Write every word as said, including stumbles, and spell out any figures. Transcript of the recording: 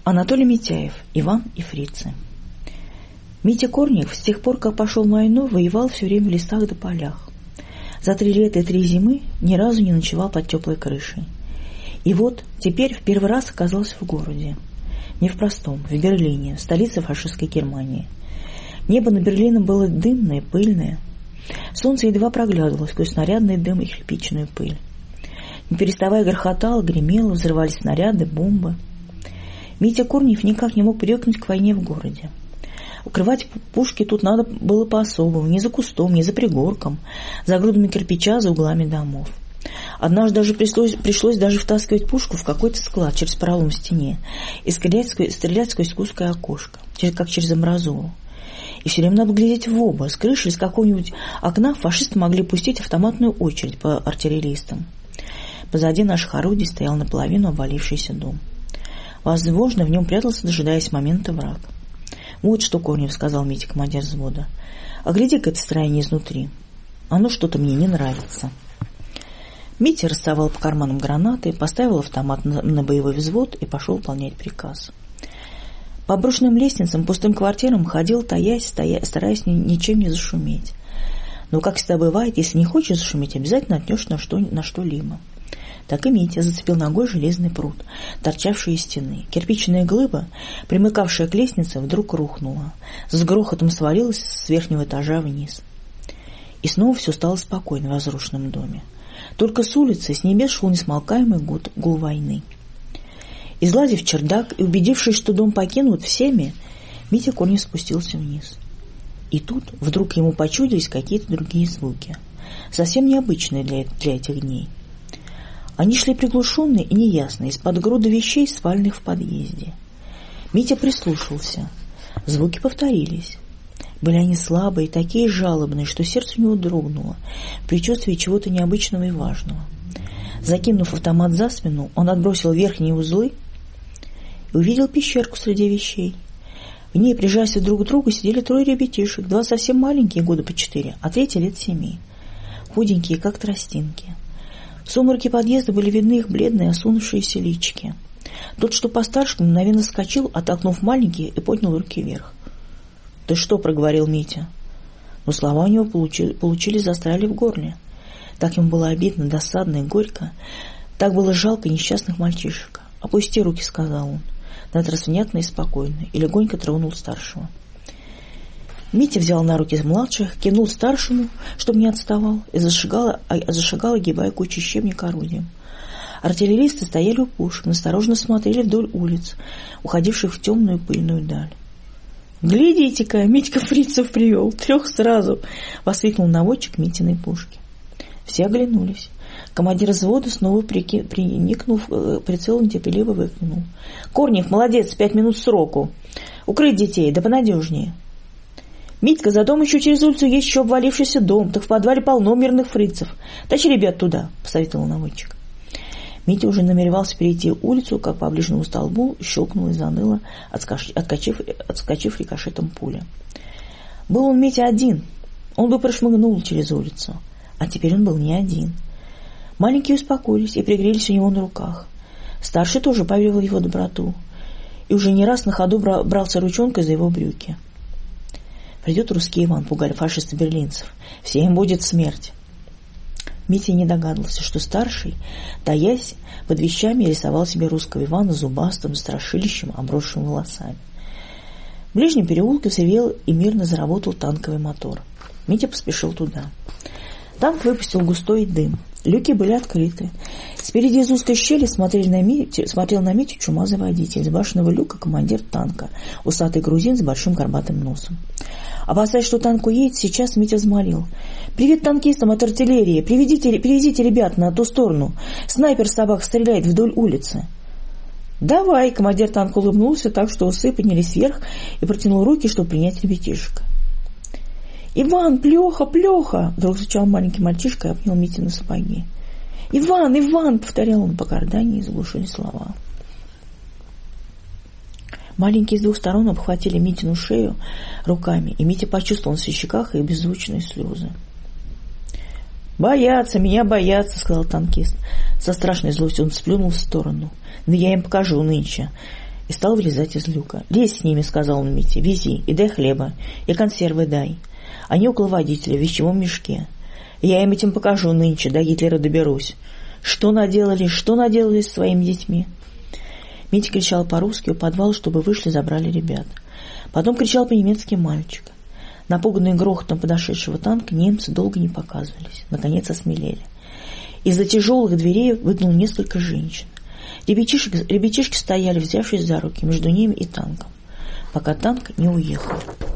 Анатолий Митяев, Иван и фрицы. Митя Корнев с тех пор, как пошел на войну, воевал все время в лесах да полях. За три лета и три зимы ни разу не ночевал под теплой крышей. И вот теперь в первый раз оказался в городе. Не в простом, в Берлине, столице фашистской Германии. Небо над Берлином было дымное, пыльное. Солнце едва проглядывалось сквозь снарядный дым и кирпичную пыль. Не переставая грохотало, гремело, взрывались снаряды, бомбы. Митя Корнев никак не мог привыкнуть к войне в городе. Укрывать пушки тут надо было по-особому, не за кустом, не за пригорком, за грудами кирпича, за углами домов. Однажды даже пришлось, пришлось даже втаскивать пушку в какой-то склад через пролом в стене и стрелять, стрелять сквозь узкое окошко, как через амбразуру. И все время надо глядеть в оба. С крыши, из какого-нибудь окна фашисты могли пустить автоматную очередь по артиллеристам. Позади наших орудий стоял наполовину обвалившийся дом. Возможно, в нем прятался, дожидаясь момента, враг. «Вот что, Корнев, — сказал Митя, командир взвода, — огляди-ка это строение изнутри. Оно что-то мне не нравится». Митя рассовал по карманам гранаты, поставил автомат на, на боевой взвод и пошел выполнять приказ. По брошенным лестницам, пустым квартирам ходил, таясь, стоя, стараясь ни, ничем не зашуметь. Но, как всегда бывает, если не хочешь зашуметь, обязательно наткнешь на, что, на что-либо. Так и Митя зацепил ногой железный прут, торчавший из стены. Кирпичная глыба, примыкавшая к лестнице, вдруг рухнула. С грохотом свалилась с верхнего этажа вниз. И снова все стало спокойно в разрушенном доме. Только с улицы, с небес шел несмолкаемый гул, гул войны. Излазив чердак и убедившись, что дом покинут всеми, Митя Корнев спустился вниз. И тут вдруг ему почудились какие-то другие звуки, совсем необычные для, для этих дней. Они шли приглушенные и неясные, из-под груды вещей, сваленных в подъезде. Митя прислушался. Звуки повторились. Были они слабые, такие жалобные, что сердце у него дрогнуло в предчувствии чего-то необычного и важного. Закинув автомат за спину, он отбросил верхние узлы и увидел пещерку среди вещей. В ней, прижавшись друг к другу, сидели трое ребятишек, два совсем маленькие, года по четыре, а третий лет семи, худенькие, как тростинки. В сумраке подъезда были видны их бледные, осунувшиеся личики. Тот, что постарше, мгновенно вскочил, оттолкнув маленькие, и поднял руки вверх. «Ты что?» — проговорил Митя. Но слова у него получили, получили застряли в горле. Так ему было обидно, досадно и горько. Так было жалко несчастных мальчишек. «Опусти руки», — сказал он, на этот раз внятно и спокойно, и легонько тронул старшего. Митя взял на руки младших, кинул старшему, чтобы не отставал, и зашагал, зашагал огибая кучу щебня к орудиям. Артиллеристы стояли у пушек, настороженно смотрели вдоль улиц, уходивших в темную пыльную даль. «Глядите-ка, Митька фрицев привел, трех сразу!» — воскликнул наводчик Митиной пушки. Все оглянулись. Командир взвода, снова прики... приникнув, прицел нетерпеливо выкрикнул: «Корнев, молодец, пять минут сроку! Укрыть детей, да понадежнее!» «Митька, за дом еще через улицу есть еще обвалившийся дом, так в подвале полно мирных фрицев. Тащи ребят туда», — посоветовал наводчик. Митя уже намеревался перейти улицу, как по ближнему столбу щелкнула и заныла, отскочив, отскочив, отскочив рикошетом пуля. Был он, Митя, один. Он бы прошмыгнул через улицу. А теперь он был не один. Маленькие успокоились и пригрелись у него на руках. Старший тоже поверил в его доброту и уже не раз на ходу брал, брался ручонкой за его брюки. «Придет русский Иван», — пугали фашисты берлинцев. «Всем им будет смерть». Митя не догадывался, что старший, таясь под вещами, рисовал себе русского Ивана зубастым, страшилищем, обросшим волосами. В ближнем переулке взревел и мирно заработал танковый мотор. Митя поспешил туда. Танк выпустил густой дым. Люки были открыты. Спереди из узкой щели смотрели на Митю, смотрел на Митю чумазый водитель. С башенного люка командир танка, усатый грузин с большим горбатым носом. Опасаясь, что танк уедет, сейчас Митя взмолил: «Привет танкистам от артиллерии! Приведите, привезите ребят на ту сторону! Снайпер собак стреляет вдоль улицы!» «Давай!» — командир танка улыбнулся так, что усы поднялись вверх, и протянул руки, чтобы принять ребятишек. «Иван, плеха, плеха!» — вдруг звучал маленький мальчишка и обнял Митю на сапоги. «Иван, Иван!» — повторял он по кардании и заглушили слова. Маленькие с двух сторон обхватили Митину шею руками, и Митя почувствовал на щеках их беззвучные слезы. «Боятся, меня боятся», — сказал танкист. Со страшной злостью он сплюнул в сторону. «Да я им покажу нынче. и стал вылезать из люка. «Лезь с ними», — сказал он Мите, — «вези, и дай хлеба, и консервы дай. Они около водителя в вещевом мешке. Я им этим покажу нынче, до Гитлера доберусь. Что наделали, что наделали с своими детьми?» Митя кричал по-русски у подвала, чтобы вышли, забрали ребят. Потом кричал по-немецки мальчик. Напуганные грохотом подошедшего танка, немцы долго не показывались. Наконец осмелели. Из-за тяжелых дверей выгнал несколько женщин. Ребятишки, ребятишки стояли, взявшись за руки, между ними и танком, пока танк не уехал.